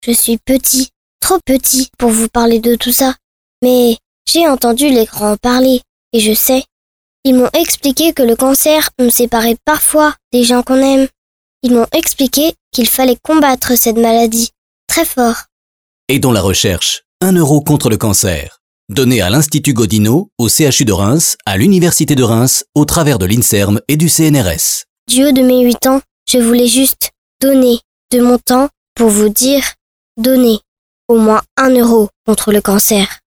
je suis petit, trop petit pour vous parler de tout ça. Mais j'ai entendu les grands en parler, et je sais. Ils m'ont expliqué que le cancer nous séparait parfois des gens qu'on aime. Ils m'ont expliqué qu'il fallait combattre cette maladie très fort. Aidons la recherche. 1 euro contre le cancer. Donné à l'Institut Godino, au CHU de Reims, à l'Université de Reims, au travers de l'INSERM et du CNRS. Du haut de mes 8 ans, je voulais juste donner de mon temps pour vous dire donner au moins 1 euro contre le cancer.